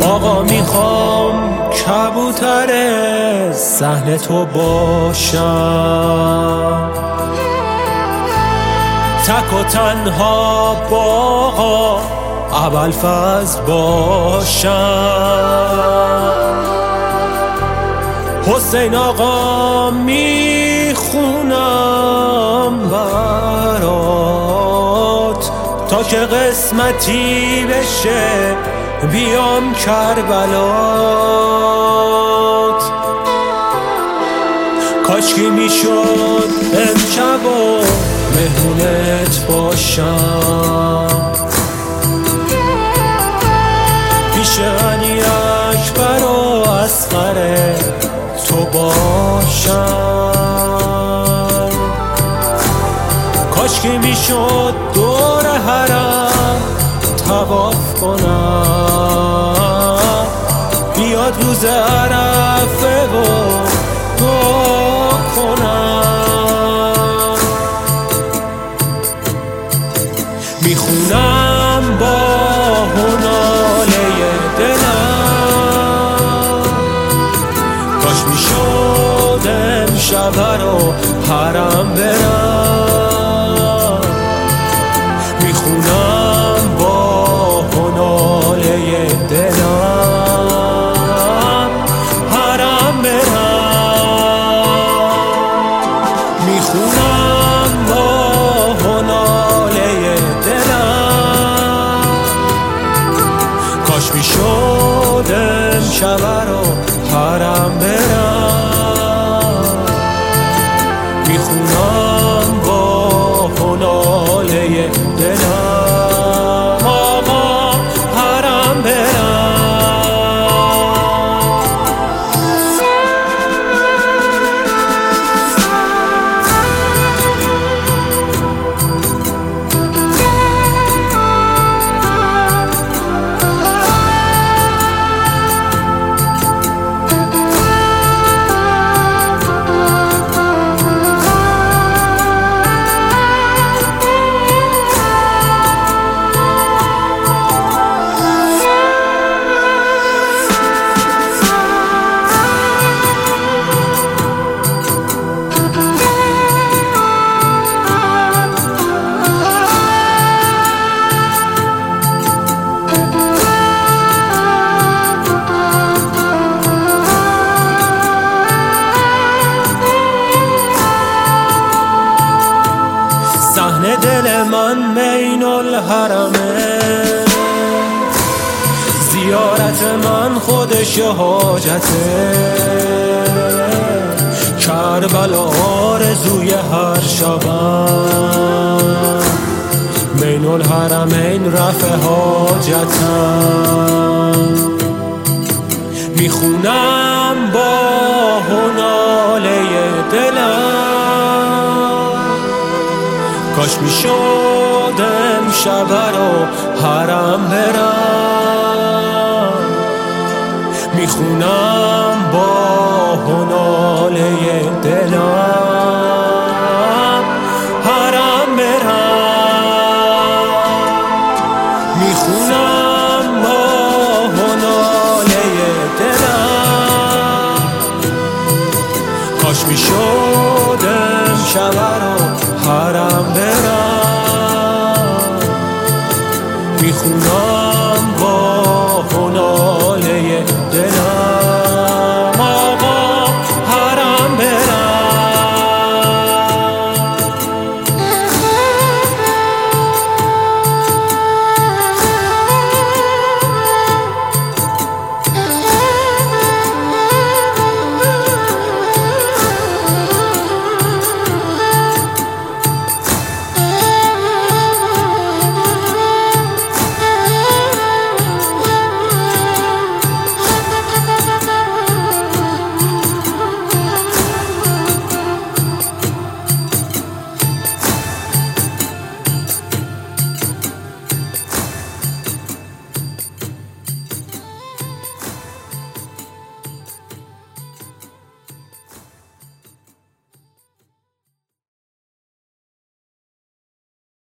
آقا میخوام کبوتر صحن تو باشم، تک و تنها با آقا ابوالفضل باشم. حسین آقا میخونم برات تا که قسمتی بشه بیام کربلات. کاشکی میشد امشب و مهمونت باشم، پیش غنی اکبر و اصغر تو باشم. کاشکی میشد دور حرم طواف کنم، بیاد روز عرفه و دعا کنم. میخونم با هناله دلم، کاش میشد امشب رو حرم برم. میخونم با هناله دلم حرم برم. میخونم با هناله دلم، کاش میشد امشب رو حرم برم. میخونم با هناله دلم آقا حرم برم. صحن دل من بین الحرمه، زیارت من خودش حاجته. کربلا آرزوی هر شبم، بین الحرمین رفع حاجتم. میخونم با هناله دلم، کاش میشد امشب رو حرم برم. میخونم